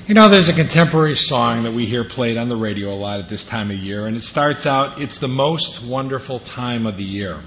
You know, there's a contemporary song that we hear played on the radio a lot at this time of year, and it starts out, "It's the most wonderful time of the year."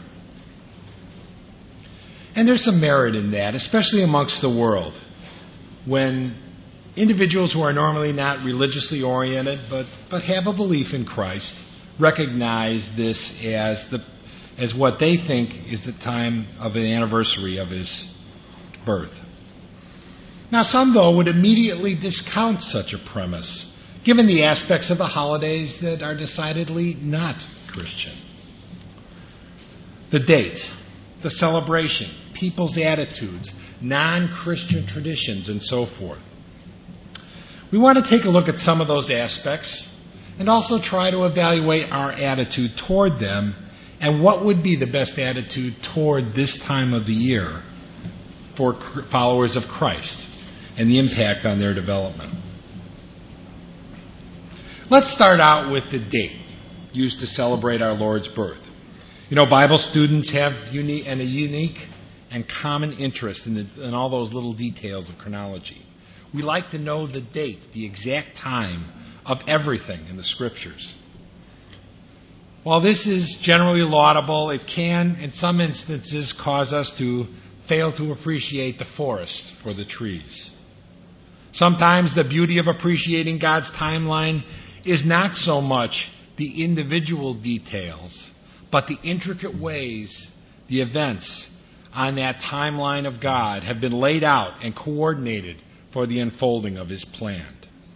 And there's some merit in that, especially amongst the world, when individuals who are normally not religiously oriented but have a belief in Christ recognize this as what they think is the time of an anniversary of his birth. Now, some, though, would immediately discount such a premise, given the aspects of the holidays that are decidedly not Christian. The date, the celebration, people's attitudes, non-Christian traditions, and so forth. We want to take a look at some of those aspects and also try to evaluate our attitude toward them and what would be the best attitude toward this time of the year for followers of Christ and the impact on their development. Let's start out with the date used to celebrate our Lord's birth. You know, Bible students have a unique and common interest in all those little details of chronology. We like to know the date, the exact time of everything in the Scriptures. While this is generally laudable, it can, in some instances, cause us to fail to appreciate the forest for the trees. Sometimes the beauty of appreciating God's timeline is not so much the individual details, but the intricate ways the events on that timeline of God have been laid out and coordinated for the unfolding of His plan.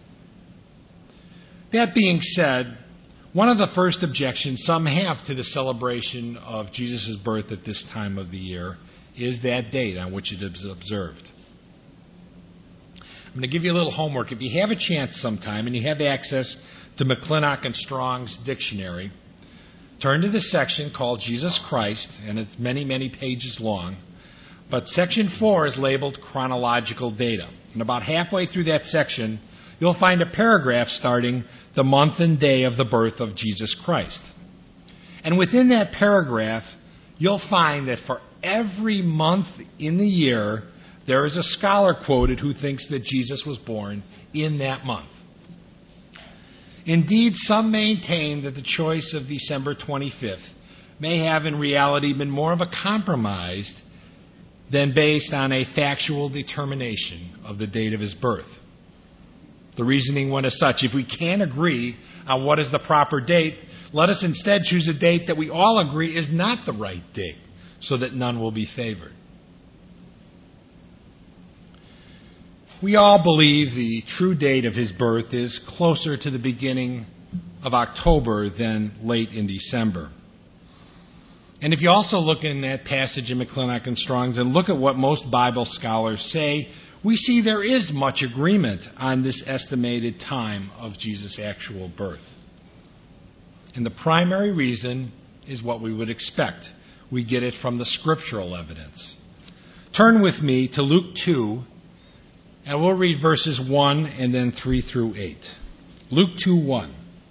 That being said, one of the first objections some have to the celebration of Jesus' birth at this time of the year is that date on which it is observed. I'm going to give you a little homework. If you have a chance sometime and you have access to McClintock and Strong's dictionary, turn to the section called Jesus Christ, and it's many, many pages long. But section 4 is labeled chronological data. And about halfway through that section, you'll find a paragraph starting the month and day of the birth of Jesus Christ. And within that paragraph, you'll find that for every month in the year, there is a scholar quoted who thinks that Jesus was born in that month. Indeed, some maintain that the choice of December 25th may have in reality been more of a compromise than based on a factual determination of the date of his birth. The reasoning went as such: if we can't agree on what is the proper date, let us instead choose a date that we all agree is not the right date, so that none will be favored. We all believe the true date of his birth is closer to the beginning of October than late in December. And if you also look in that passage in McClintock and Strong's and look at what most Bible scholars say, we see there is much agreement on this estimated time of Jesus' actual birth. And the primary reason is what we would expect. We get it from the scriptural evidence. Turn with me to Luke 2, and we'll read verses 1 and then 3 through 8. Luke 2:1.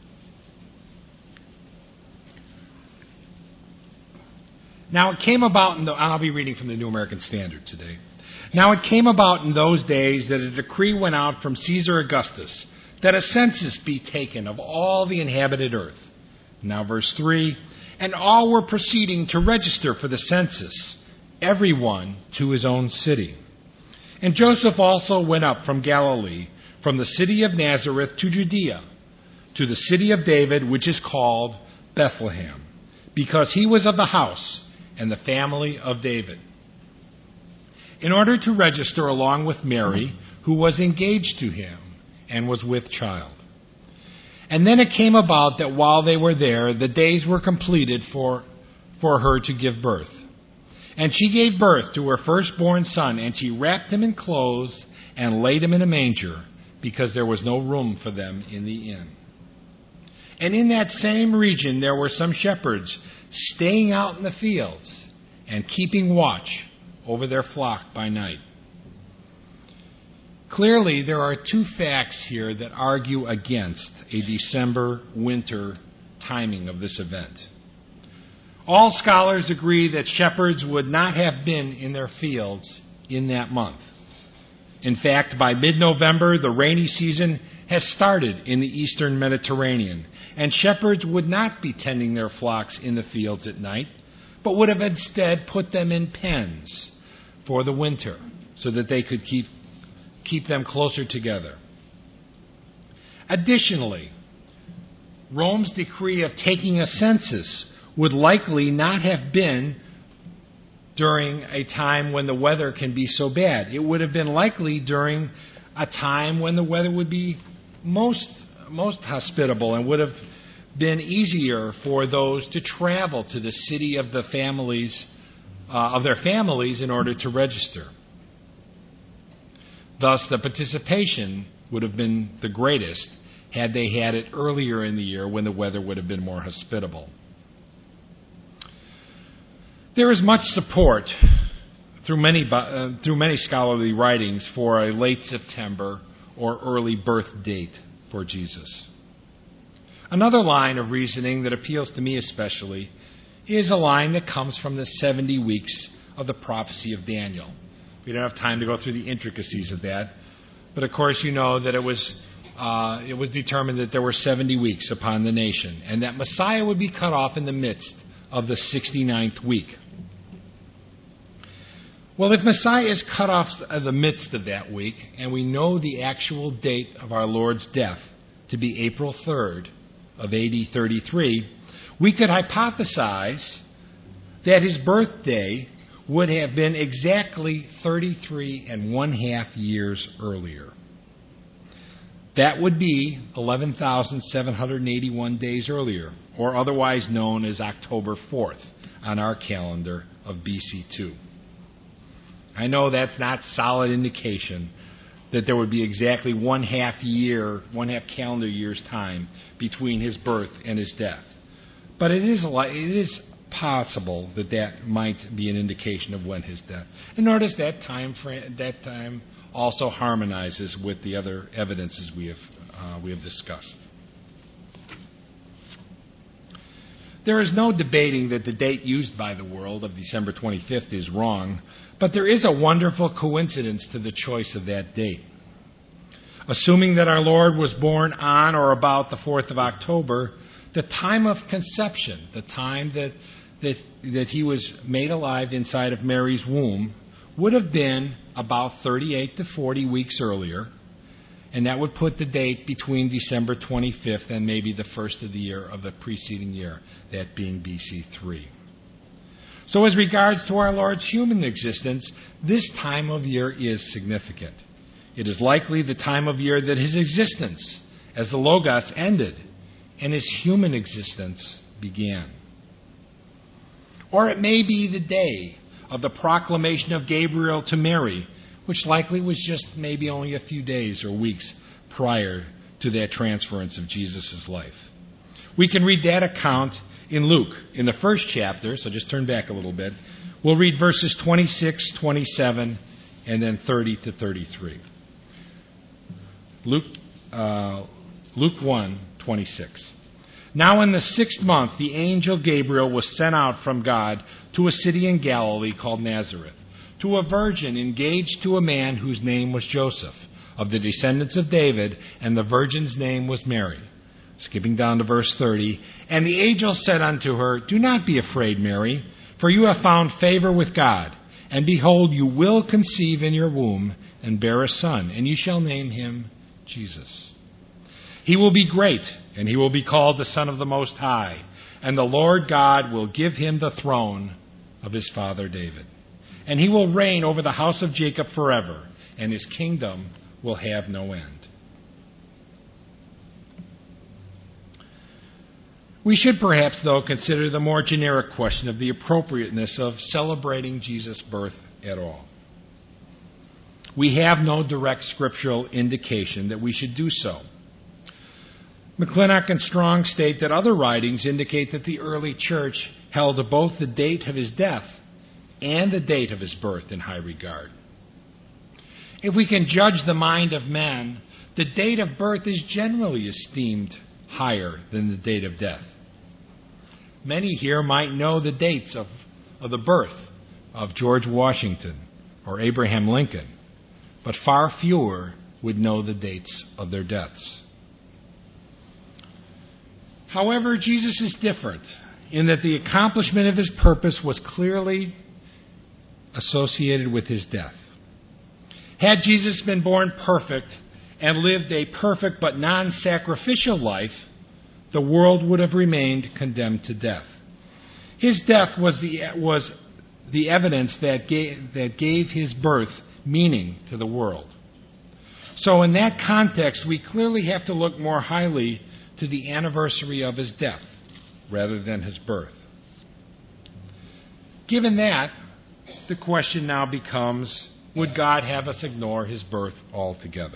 Now it came about, and I'll be reading from the New American Standard today. Now it came about in those days that a decree went out from Caesar Augustus that a census be taken of all the inhabited earth. Now verse 3, and all were proceeding to register for the census, everyone to his own city. And Joseph also went up from Galilee, from the city of Nazareth to Judea, to the city of David, which is called Bethlehem, because he was of the house and the family of David, in order to register along with Mary, who was engaged to him and was with child. And then it came about that while they were there, the days were completed for her to give birth. And she gave birth to her firstborn son, and she wrapped him in clothes and laid him in a manger, because there was no room for them in the inn. And in that same region there were some shepherds staying out in the fields and keeping watch over their flock by night. Clearly, there are two facts here that argue against a December winter timing of this event. All scholars agree that shepherds would not have been in their fields in that month. In fact, by mid-November, the rainy season has started in the eastern Mediterranean, and shepherds would not be tending their flocks in the fields at night, but would have instead put them in pens for the winter so that they could keep them closer together. Additionally, Rome's decree of taking a census would likely not have been during a time when the weather can be so bad. It would have been likely during a time when the weather would be most hospitable and would have been easier for those to travel to the city of the families of their families in order to register. Thus, the participation would have been the greatest had they had it earlier in the year when the weather would have been more hospitable. There is much support through many scholarly writings for a late September or early birth date for Jesus. Another line of reasoning that appeals to me especially is a line that comes from the 70 weeks of the prophecy of Daniel. We don't have time to go through the intricacies of that, but of course you know that it was determined that there were 70 weeks upon the nation, and that Messiah would be cut off in the midst of the 69th week. Well, if Messiah is cut off in the midst of that week, and we know the actual date of our Lord's death to be April 3rd of AD 33, we could hypothesize that his birthday would have been exactly 33 1/2 years earlier. That would be 11,781 days earlier, or otherwise known as October 4th on our calendar of BC 2. I know that's not solid indication that there would be exactly 1/2 calendar year's time between his birth and his death. But it is possible that that might be an indication of when his death. And notice that time also harmonizes with the other evidences we have discussed. There is no debating that the date used by the world of December 25th is wrong, but there is a wonderful coincidence to the choice of that date. Assuming that our Lord was born on or about the 4th of October, the time of conception, the time that he was made alive inside of Mary's womb, would have been about 38 to 40 weeks earlier, and that would put the date between December 25th and maybe the first of the year of the preceding year, that being BC 3. So as regards to our Lord's human existence, this time of year is significant. It is likely the time of year that his existence as the Logos ended and his human existence began. Or it may be the day of the proclamation of Gabriel to Mary, which likely was just maybe only a few days or weeks prior to that transference of Jesus' life. We can read that account in Luke, in the first chapter, so just turn back a little bit. We'll read verses 26, 27, and then 30 to 33. Luke 1, 26. Now in the 6th month, the angel Gabriel was sent out from God to a city in Galilee called Nazareth, to a virgin engaged to a man whose name was Joseph, of the descendants of David, and the virgin's name was Mary. Skipping down to verse 30, and the angel said unto her, Do not be afraid, Mary, for you have found favor with God. And behold, you will conceive in your womb and bear a son, and you shall name him Jesus. He will be great, and he will be called the Son of the Most High, and the Lord God will give him the throne of his father David. And he will reign over the house of Jacob forever, and his kingdom will have no end. We should perhaps, though, consider the more generic question of the appropriateness of celebrating Jesus' birth at all. We have no direct scriptural indication that we should do so. McClintock and Strong state that other writings indicate that the early church held both the date of his death and the date of his birth in high regard. If we can judge the mind of man, the date of birth is generally esteemed higher than the date of death. Many here might know the dates of the birth of George Washington or Abraham Lincoln, but far fewer would know the dates of their deaths. However, Jesus is different in that the accomplishment of his purpose was clearly associated with his death. Had Jesus been born perfect and lived a perfect but non-sacrificial life, the world would have remained condemned to death. His death was the evidence that gave his birth meaning to the world. So in that context, we clearly have to look more highly to the anniversary of his death rather than his birth. Given that, the question now becomes, would God have us ignore his birth altogether?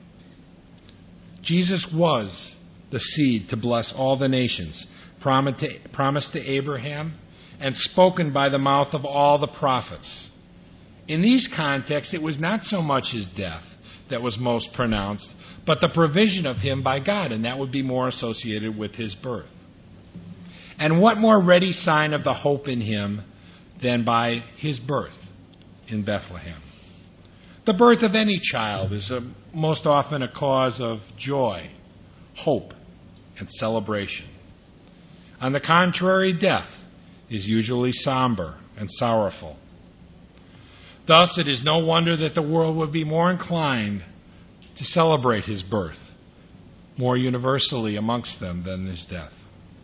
Jesus was the seed to bless all the nations, promised to Abraham, and spoken by the mouth of all the prophets. In these contexts, it was not so much his death that was most pronounced, but the provision of him by God, and that would be more associated with his birth. And what more ready sign of the hope in him than by his birth in Bethlehem? The birth of any child is most often a cause of joy, hope, and celebration. On the contrary, death is usually somber and sorrowful. Thus, it is no wonder that the world would be more inclined to celebrate his birth more universally amongst them than his death.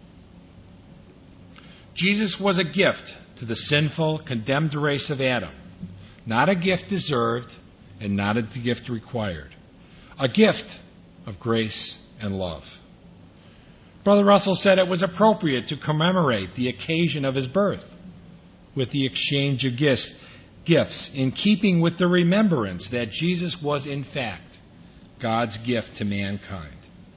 Jesus was a gift to the sinful, condemned race of Adam, not a gift deserved and not a gift required, a gift of grace and love. Brother Russell said it was appropriate to commemorate the occasion of his birth with the exchange of gifts in keeping with the remembrance that Jesus was in fact God's gift to mankind.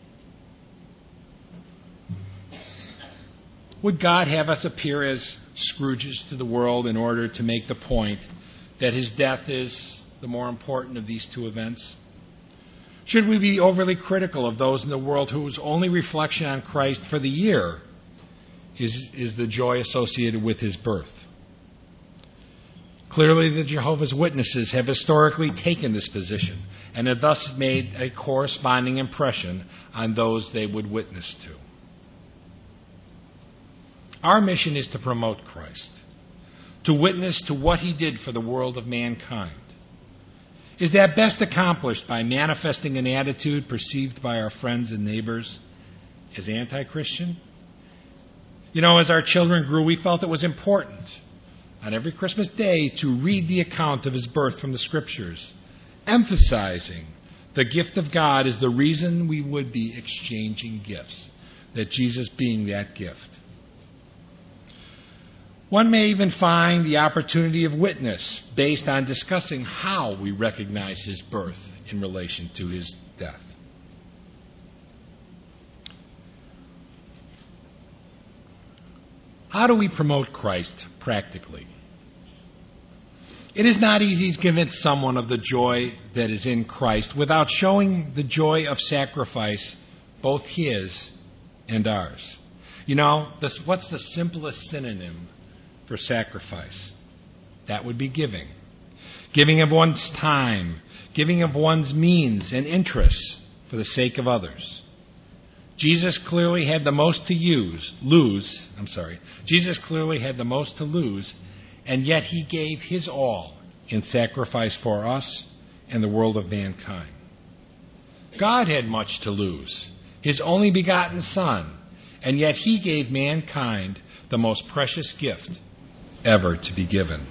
Would God have us appear as Scrooges to the world in order to make the point that his death is the more important of these two events? Should we be overly critical of those in the world whose only reflection on Christ for the year is the joy associated with his birth? Clearly, the Jehovah's Witnesses have historically taken this position and have thus made a corresponding impression on those they would witness to. Our mission is to promote Christ, to witness to what he did for the world of mankind. Is that best accomplished by manifesting an attitude perceived by our friends and neighbors as anti-Christian? You know, as our children grew, we felt it was important on every Christmas day to read the account of his birth from the Scriptures, emphasizing the gift of God is the reason we would be exchanging gifts, that Jesus being that gift. One may even find the opportunity of witness based on discussing how we recognize his birth in relation to his death. How do we promote Christ practically? It is not easy to convince someone of the joy that is in Christ without showing the joy of sacrifice, both his and ours. You know, what's the simplest synonym for sacrifice? That would be giving. Giving of one's time, giving of one's means and interests for the sake of others. Jesus clearly had the most to lose, and yet he gave his all in sacrifice for us and the world of mankind. God had much to lose, his only begotten Son, and yet he gave mankind the most precious gift ever to be given.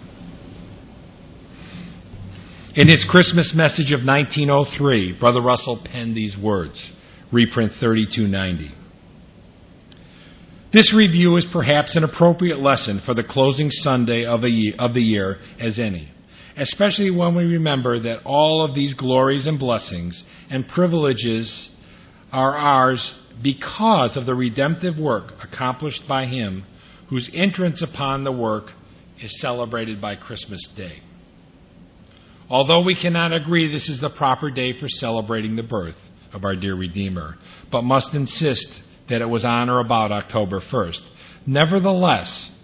In his Christmas message of 1903, Brother Russell penned these words, reprint 3290. This review is perhaps an appropriate lesson for the closing Sunday of the year as any, especially when we remember that all of these glories and blessings and privileges are ours because of the redemptive work accomplished by him whose entrance upon the work is celebrated by Christmas Day. Although we cannot agree this is the proper day for celebrating the birth of our dear Redeemer, but must insist that it was on or about October 1st. Nevertheless,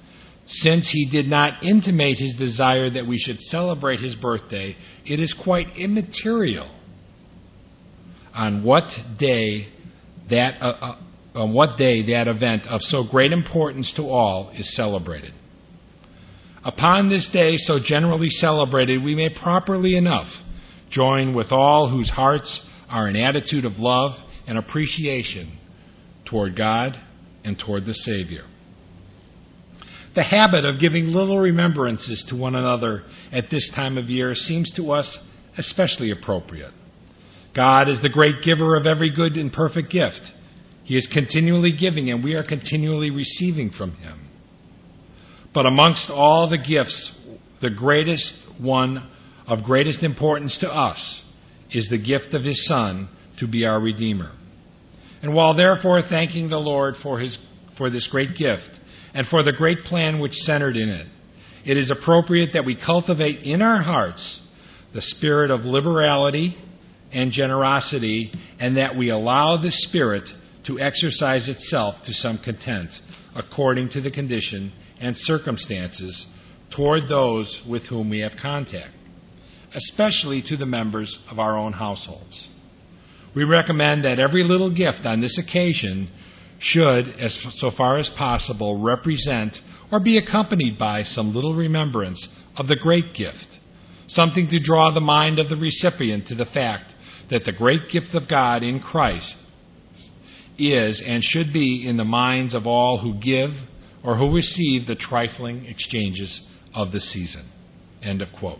Since he did not intimate his desire that we should celebrate his birthday, it is quite immaterial on what day that event of so great importance to all is celebrated. Upon this day so generally celebrated, we may properly enough join with all whose hearts are in attitude of love and appreciation toward God and toward the Savior. The habit of giving little remembrances to one another at this time of year seems to us especially appropriate. God is the great giver of every good and perfect gift. He is continually giving, and we are continually receiving from him. But amongst all the gifts, the greatest one of greatest importance to us is the gift of his Son to be our Redeemer. And while therefore thanking the Lord for this great gift and for the great plan which centered in it, it is appropriate that we cultivate in our hearts the spirit of liberality and generosity, and that we allow the Spirit to exercise itself to some content according to the condition and circumstances toward those with whom we have contact, especially to the members of our own households. We recommend that every little gift on this occasion should, so far as possible, represent or be accompanied by some little remembrance of the great gift, something to draw the mind of the recipient to the fact that the great gift of God in Christ is and should be in the minds of all who give or who receive the trifling exchanges of the season. End of quote.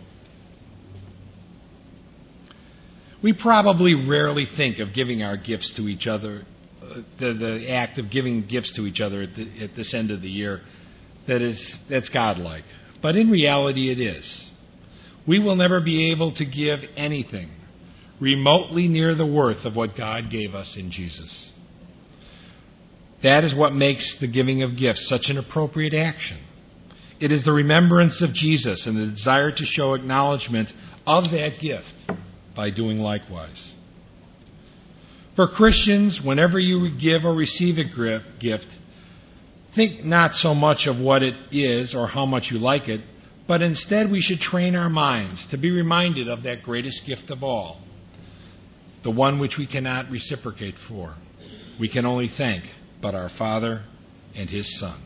We probably rarely think of giving our gifts to each other, the act of giving gifts to each other at this end of the year, that's godlike. But in reality it is. We will never be able to give anything remotely near the worth of what God gave us in Jesus. That is what makes the giving of gifts such an appropriate action. It is the remembrance of Jesus and the desire to show acknowledgement of that gift by doing likewise. For Christians, whenever you give or receive a gift, think not so much of what it is or how much you like it, but instead we should train our minds to be reminded of that greatest gift of all, the one which we cannot reciprocate for. We can only thank but our Father and his Son.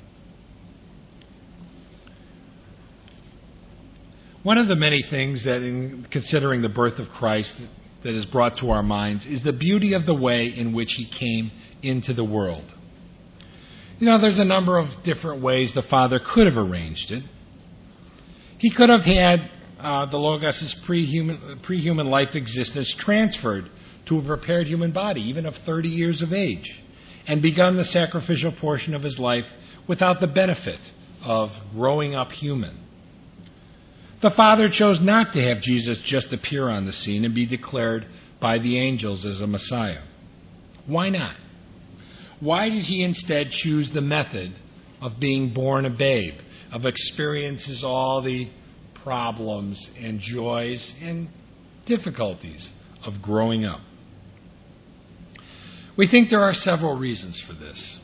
One of the many things that, in considering the birth of Christ, that is brought to our minds is the beauty of the way in which he came into the world. You know, there's a number of different ways the Father could have arranged it. He could have had the Logos' pre-human life existence transferred to a prepared human body, even of 30 years of age, and begun the sacrificial portion of his life without the benefit of growing up human. The Father chose not to have Jesus just appear on the scene and be declared by the angels as a Messiah. Why not? Why did he instead choose the method of being born a babe, of experiences all the problems and joys and difficulties of growing up? We think there are several reasons for this.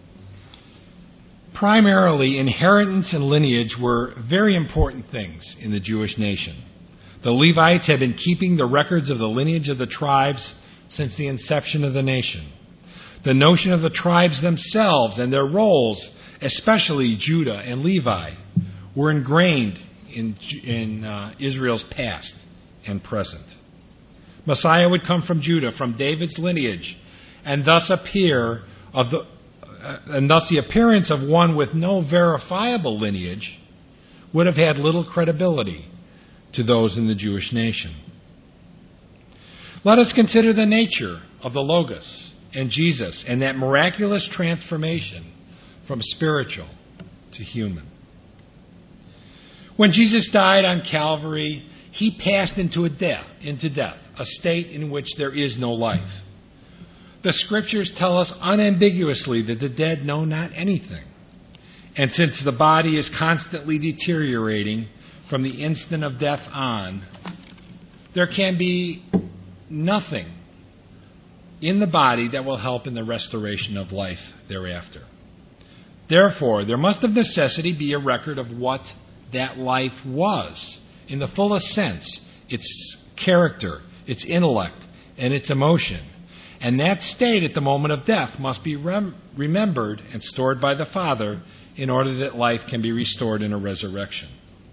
Primarily, inheritance and lineage were very important things in the Jewish nation. The Levites had been keeping the records of the lineage of the tribes since the inception of the nation. The notion of the tribes themselves and their roles, especially Judah and Levi, were ingrained in Israel's past and present. Messiah would come from Judah, from David's lineage, and thus the appearance of one with no verifiable lineage would have had little credibility to those in the Jewish nation. Let us consider the nature of the Logos and Jesus and that miraculous transformation from spiritual to human. When Jesus died on Calvary, he passed into death, a state in which there is no life. The Scriptures tell us unambiguously that the dead know not anything. And since the body is constantly deteriorating from the instant of death on, there can be nothing in the body that will help in the restoration of life thereafter. Therefore, there must of necessity be a record of what that life was, in the fullest sense, its character, its intellect, and its emotion. And that state at the moment of death must be remembered and stored by the Father in order that life can be restored in a resurrection.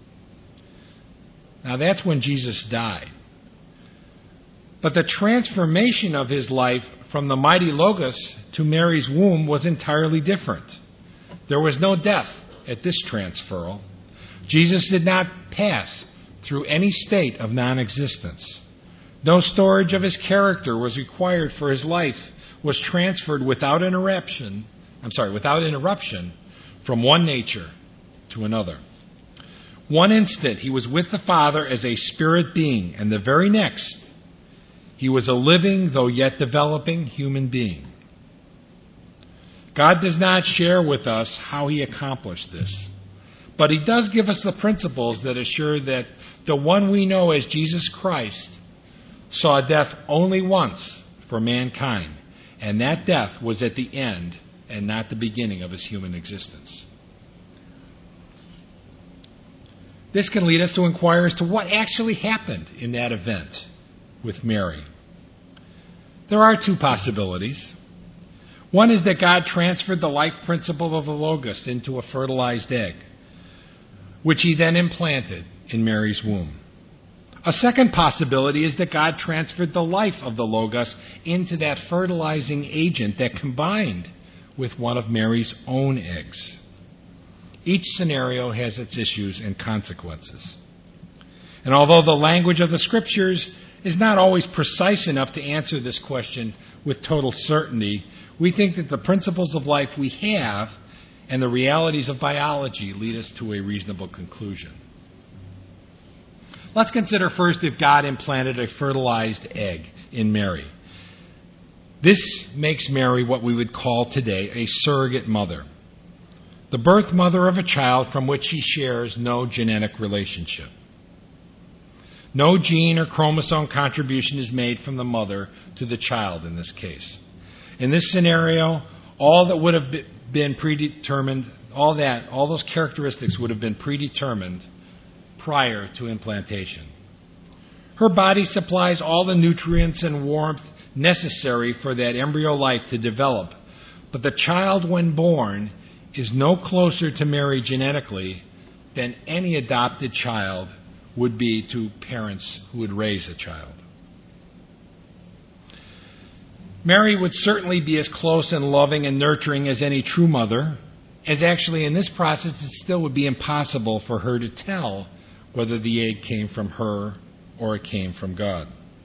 Now that's when Jesus died. But the transformation of his life from the mighty Logos to Mary's womb was entirely different. There was no death at this transferal. Jesus did not pass through any state of non-existence. No storage of his character was required, for his life was transferred without interruption from one nature to another. One instant he was with the Father as a spirit being, and the very next he was a living, though yet developing, human being. God does not share with us how he accomplished this, but he does give us the principles that assure that the one we know as Jesus Christ saw death only once for mankind, and that death was at the end and not the beginning of his human existence. This can lead us to inquire as to what actually happened in that event with Mary. There are two possibilities. One is that God transferred the life principle of the Logos into a fertilized egg, which he then implanted in Mary's womb. A second possibility is that God transferred the life of the Logos into that fertilizing agent that combined with one of Mary's own eggs. Each scenario has its issues and consequences. And although the language of the Scriptures is not always precise enough to answer this question with total certainty, we think that the principles of life we have and the realities of biology lead us to a reasonable conclusion. Let's consider first if God implanted a fertilized egg in Mary. This makes Mary what we would call today a surrogate mother, the birth mother of a child from which she shares no genetic relationship. No gene or chromosome contribution is made from the mother to the child in this case. In this scenario, all that would have been predetermined, all those characteristics would have been predetermined prior to implantation. Her body supplies all the nutrients and warmth necessary for that embryo life to develop, but the child, when born, is no closer to Mary genetically than any adopted child would be to parents who would raise a child. Mary would certainly be as close and loving and nurturing as any true mother, as actually in this process it still would be impossible for her to tell whether the egg came from her or it came from God.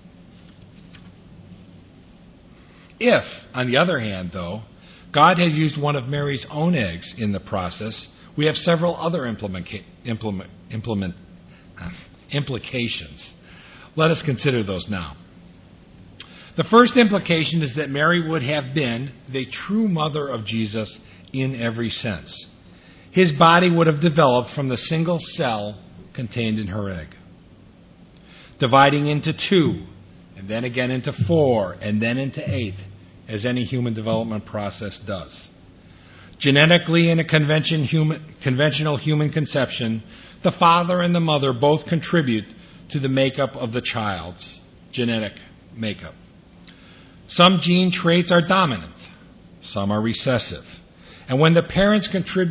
If, on the other hand, though, God had used one of Mary's own eggs in the process, we have several other implications. Let us consider those now. The first implication is that Mary would have been the true mother of Jesus in every sense. His body would have developed from the single cell contained in her egg, dividing into 2, and then again into 4, and then into 8, as any human development process does. Genetically, in a conventional human conception, the father and the mother both contribute to the makeup of the child's genetic makeup. Some gene traits are dominant, some are recessive. And when the parents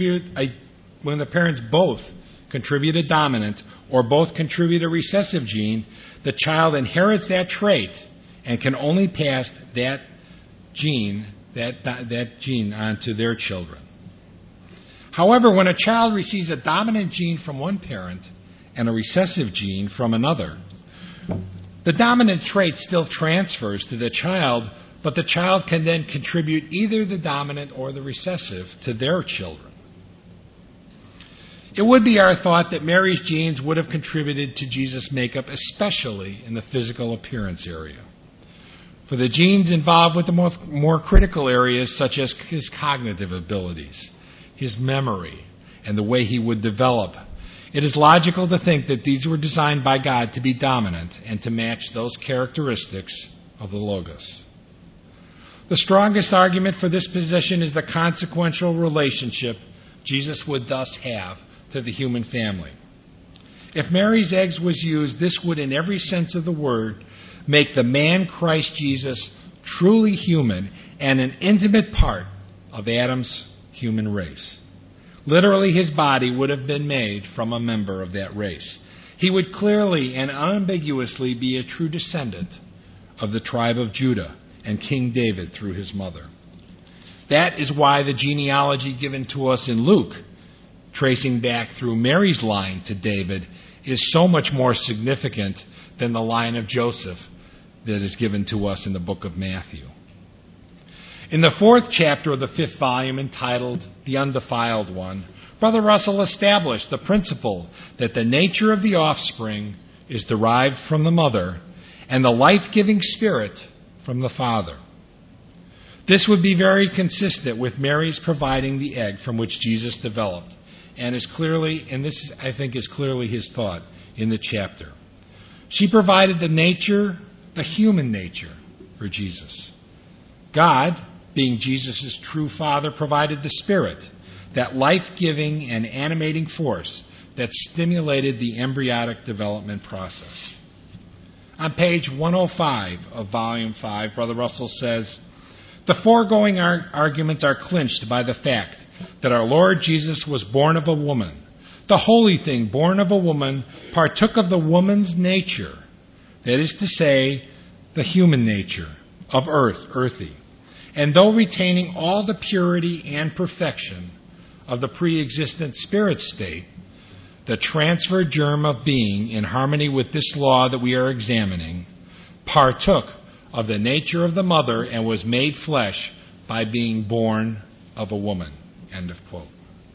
both contribute a dominant or both contribute a recessive gene, the child inherits that trait and can only pass that gene onto their children. However, when a child receives a dominant gene from one parent and a recessive gene from another, the dominant trait still transfers to the child, but the child can then contribute either the dominant or the recessive to their children. It would be our thought that Mary's genes would have contributed to Jesus' makeup, especially in the physical appearance area. For the genes involved with the more critical areas, such as his cognitive abilities, his memory, and the way he would develop, it is logical to think that these were designed by God to be dominant and to match those characteristics of the Logos. The strongest argument for this position is the consequential relationship Jesus would thus have to the human family. If Mary's eggs was used, this would, in every sense of the word, make the man Christ Jesus truly human and an intimate part of Adam's human race. Literally, his body would have been made from a member of that race. He would clearly and unambiguously be a true descendant of the tribe of Judah and King David through his mother. That is why the genealogy given to us in Luke, tracing back through Mary's line to David, is so much more significant than the line of Joseph that is given to us in the book of Matthew. In the 4th chapter of the 5th volume, entitled The Undefiled One, Brother Russell established the principle that the nature of the offspring is derived from the mother and the life-giving spirit from the father. This would be very consistent with Mary's providing the egg from which Jesus developed, and this, I think, is clearly his thought in the chapter. She provided the human nature for Jesus. God, being Jesus' true Father, provided the Spirit, that life-giving and animating force that stimulated the embryonic development process. On page 105 of Volume 5, Brother Russell says, the foregoing arguments are clinched by the fact that our Lord Jesus was born of a woman. The holy thing, born of a woman, partook of the woman's nature, that is to say, the human nature of earthy. And though retaining all the purity and perfection of the pre-existent spirit state, the transferred germ of being, in harmony with this law that we are examining, partook of the nature of the mother and was made flesh by being born of a woman. End of quote.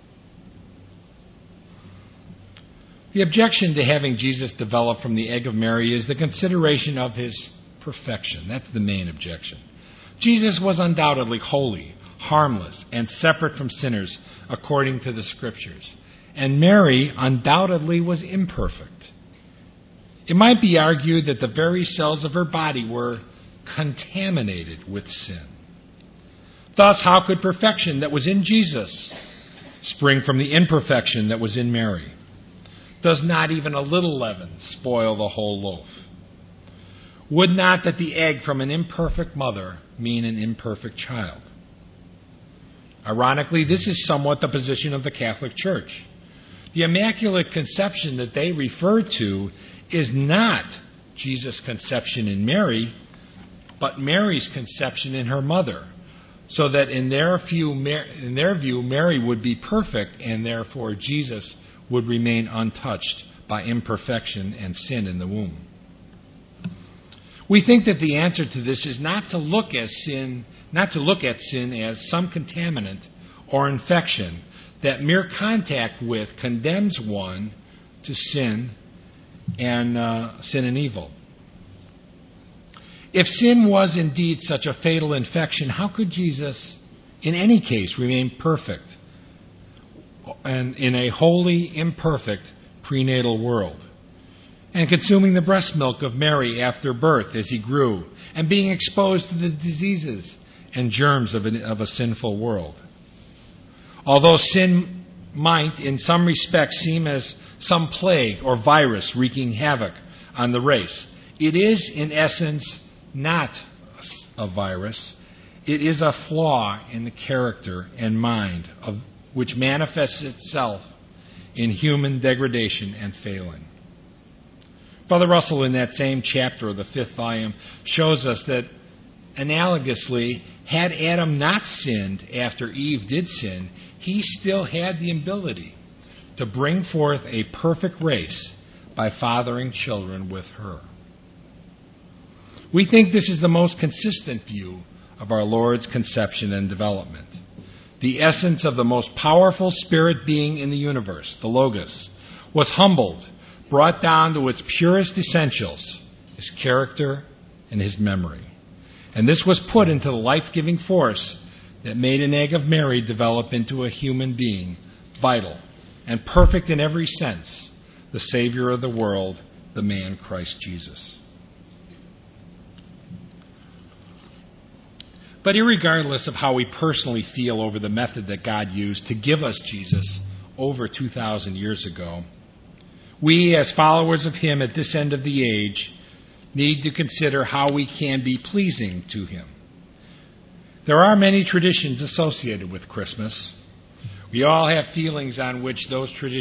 The objection to having Jesus develop from the egg of Mary is the consideration of his perfection. That's the main objection. Jesus was undoubtedly holy, harmless, and separate from sinners according to the Scriptures. And Mary undoubtedly was imperfect. It might be argued that the very cells of her body were contaminated with sin. Thus, how could perfection that was in Jesus spring from the imperfection that was in Mary? Does not even a little leaven spoil the whole loaf? Would not that the egg from an imperfect mother mean an imperfect child? Ironically, this is somewhat the position of the Catholic Church. The Immaculate Conception that they refer to is not Jesus' conception in Mary, but Mary's conception in her mother, so that in their view, Mary would be perfect, and therefore Jesus would remain untouched by imperfection and sin in the womb. We think that the answer to this is not to look at sin as some contaminant or infection that mere contact with condemns one to sin and evil. If sin was indeed such a fatal infection, how could Jesus, in any case, remain perfect and in a wholly imperfect prenatal world, and consuming the breast milk of Mary after birth as he grew, and being exposed to the diseases and germs of a sinful world? Although sin might, in some respects, seem as some plague or virus wreaking havoc on the race, it is, in essence, not a virus. It is a flaw in the character and mind which manifests itself in human degradation and failing. Brother Russell, in that same chapter of the 5th volume, shows us that, analogously, had Adam not sinned after Eve did sin, he still had the ability to bring forth a perfect race by fathering children with her. We think this is the most consistent view of our Lord's conception and development. The essence of the most powerful spirit being in the universe, the Logos, was humbled, brought down to its purest essentials, his character and his memory. And this was put into the life-giving force that made an egg of Mary develop into a human being, vital and perfect in every sense, the Savior of the world, the man Christ Jesus. But irregardless of how we personally feel over the method that God used to give us Jesus over 2,000 years ago, we, as followers of Him at this end of the age, need to consider how we can be pleasing to Him. There are many traditions associated with Christmas. We all have feelings on which those are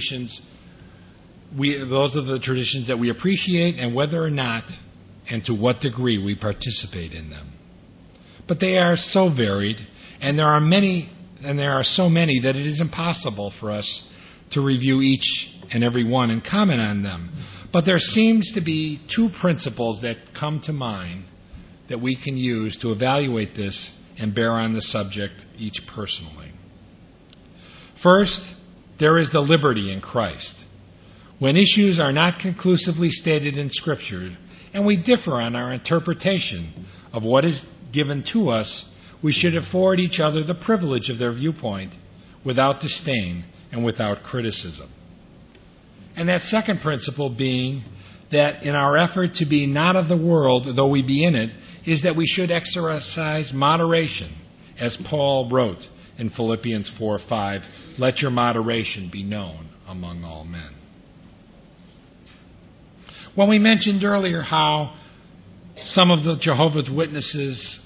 the traditions that we appreciate, and whether or not and to what degree we participate in them. But they are so varied, and there are so many that it is impossible for us to review each and every one and comment on them. But there seems to be two principles that come to mind that we can use to evaluate this and bear on the subject each personally. First, there is the liberty in Christ. When issues are not conclusively stated in Scripture, and we differ on our interpretation of what is given to us, we should afford each other the privilege of their viewpoint without disdain and without criticism. And that second principle being that in our effort to be not of the world, though we be in it, is that we should exercise moderation, as Paul wrote in Philippians 4:5, "Let your moderation be known among all men." When we mentioned earlier how some of the Jehovah's Witnesses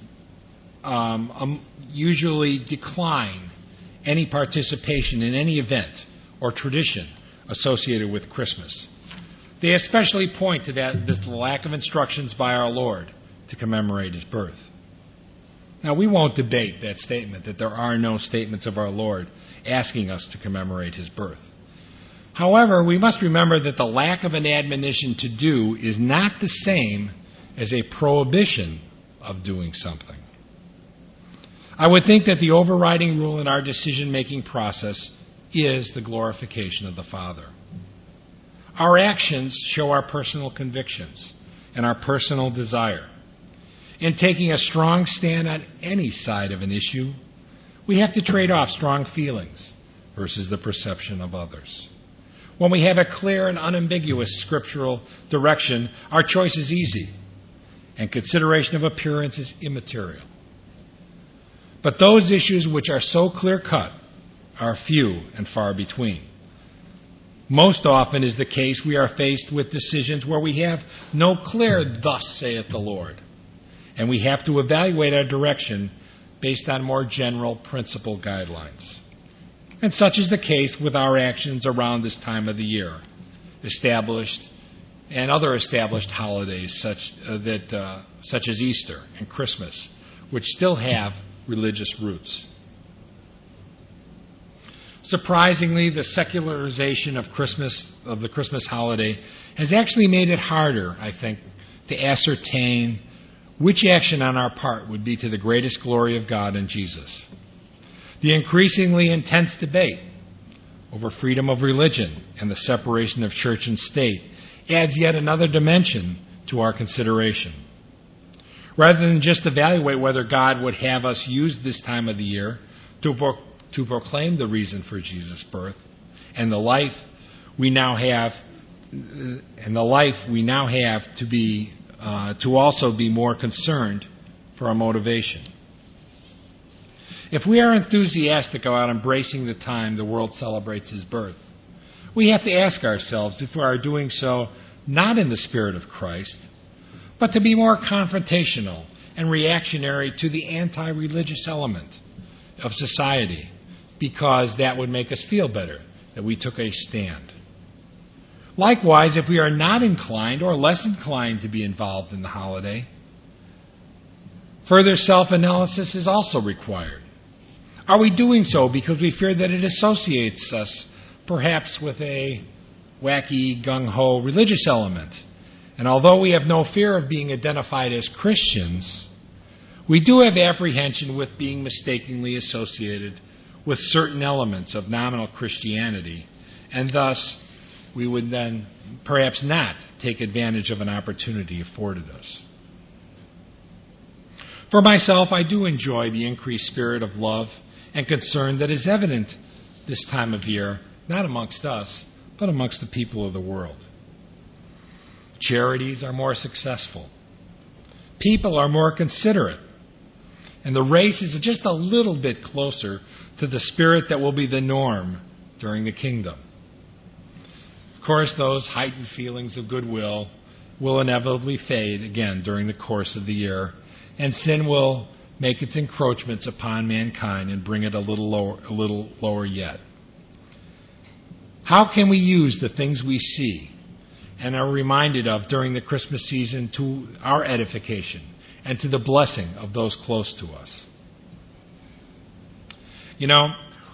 usually decline any participation in any event or tradition associated with Christmas, they especially point to this lack of instructions by our Lord to commemorate His birth. Now, we won't debate that statement, that there are no statements of our Lord asking us to commemorate His birth. However, we must remember that the lack of an admonition to do is not the same as a prohibition of doing something. I would think that the overriding rule in our decision-making process is the glorification of the Father. Our actions show our personal convictions and our personal desire. In taking a strong stand on any side of an issue, we have to trade off strong feelings versus the perception of others. When we have a clear and unambiguous scriptural direction, our choice is easy, and consideration of appearance is immaterial. But those issues which are so clear-cut are few and far between. Most often is the case we are faced with decisions where we have no clear "thus saith the Lord," and we have to evaluate our direction based on more general principle guidelines. And such is the case with our actions around this time of the year, established and other established holidays such as Easter and Christmas, which still have religious roots. Surprisingly, the secularization of the Christmas holiday has actually made it harder, I think, to ascertain which action on our part would be to the greatest glory of God and Jesus. The increasingly intense debate over freedom of religion and the separation of church and state adds yet another dimension to our consideration. Rather than just evaluate whether God would have us use this time of the year to proclaim the reason for Jesus' birth and the life we now have, to also be more concerned for our motivation. If we are enthusiastic about embracing the time the world celebrates His birth, we have to ask ourselves if we are doing so not in the spirit of Christ, but to be more confrontational and reactionary to the anti-religious element of society, because that would make us feel better that we took a stand. Likewise, if we are not inclined or less inclined to be involved in the holiday, further self-analysis is also required. Are we doing so because we fear that it associates us perhaps with a wacky, gung-ho religious element? And although we have no fear of being identified as Christians, we do have apprehension with being mistakenly associated with certain elements of nominal Christianity, and thus we would then perhaps not take advantage of an opportunity afforded us. For myself, I do enjoy the increased spirit of love and concern that is evident this time of year, not amongst us, but amongst the people of the world. Charities are more successful. People are more considerate. And the race is just a little bit closer to the spirit that will be the norm during the kingdom. Of course, those heightened feelings of goodwill will inevitably fade again during the course of the year, and sin will make its encroachments upon mankind and bring it a little lower yet. How can we use the things we see and are reminded of during the Christmas season to our edification and to the blessing of those close to us? You know,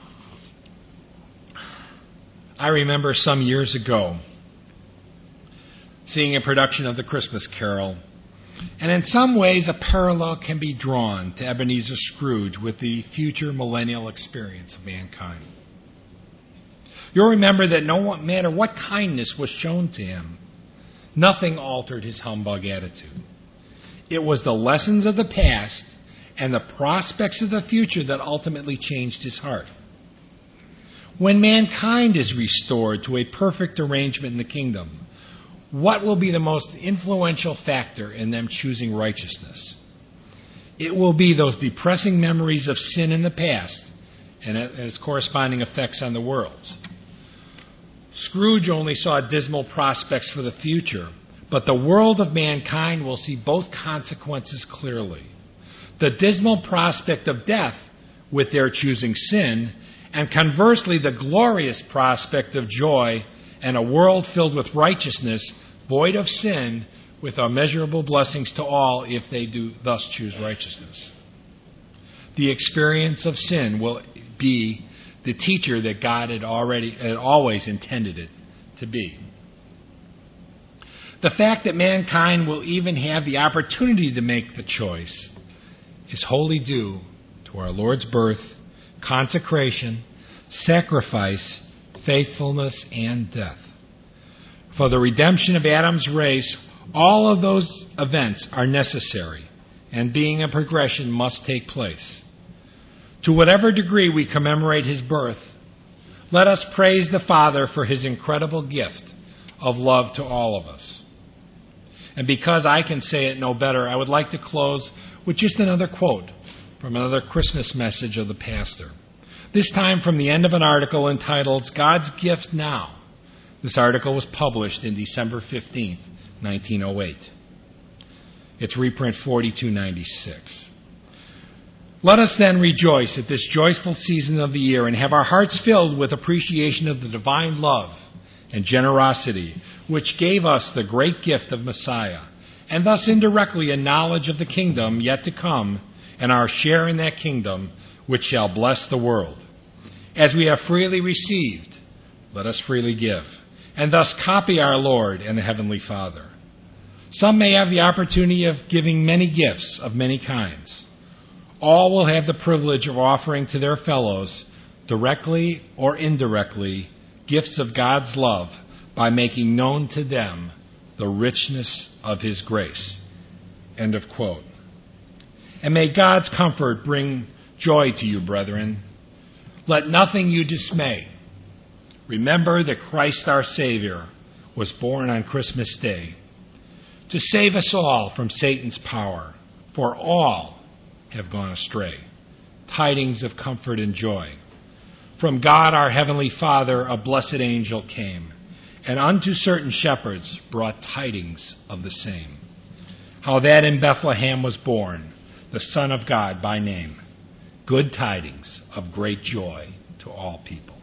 I remember some years ago seeing a production of The Christmas Carol, and in some ways a parallel can be drawn to Ebenezer Scrooge with the future millennial experience of mankind. You'll remember that no matter what kindness was shown to him, nothing altered his humbug attitude. It was the lessons of the past and the prospects of the future that ultimately changed his heart. When mankind is restored to a perfect arrangement in the kingdom, what will be the most influential factor in them choosing righteousness? It will be those depressing memories of sin in the past and its corresponding effects on the world. Scrooge only saw dismal prospects for the future, but the world of mankind will see both consequences clearly. The dismal prospect of death with their choosing sin, and conversely the glorious prospect of joy and a world filled with righteousness, void of sin, with immeasurable blessings to all if they do thus choose righteousness. The experience of sin will be the teacher that God had always intended it to be. The fact that mankind will even have the opportunity to make the choice is wholly due to our Lord's birth, consecration, sacrifice, faithfulness, and death. For the redemption of Adam's race, all of those events are necessary, and being a progression must take place. To whatever degree we commemorate his birth, let us praise the Father for his incredible gift of love to all of us. And because I can say it no better, I would like to close with just another quote from another Christmas message of the pastor. This time from the end of an article entitled God's Gift Now. This article was published in December 15th, 1908. It's reprint 4296. Let us then rejoice at this joyful season of the year and have our hearts filled with appreciation of the divine love and generosity which gave us the great gift of Messiah, and thus indirectly a knowledge of the kingdom yet to come and our share in that kingdom which shall bless the world. As we have freely received, let us freely give, and thus copy our Lord and the Heavenly Father. Some may have the opportunity of giving many gifts of many kinds. All will have the privilege of offering to their fellows, directly or indirectly, gifts of God's love by making known to them the richness of his grace. End of quote. And may God's comfort bring joy to you, brethren. Let nothing you dismay. Remember that Christ our Savior was born on Christmas Day to save us all from Satan's power, for all have gone astray. Tidings of comfort and joy. From God our Heavenly Father a blessed angel came, and unto certain shepherds brought tidings of the same. How that in Bethlehem was born the Son of God by name. Good tidings of great joy to all people.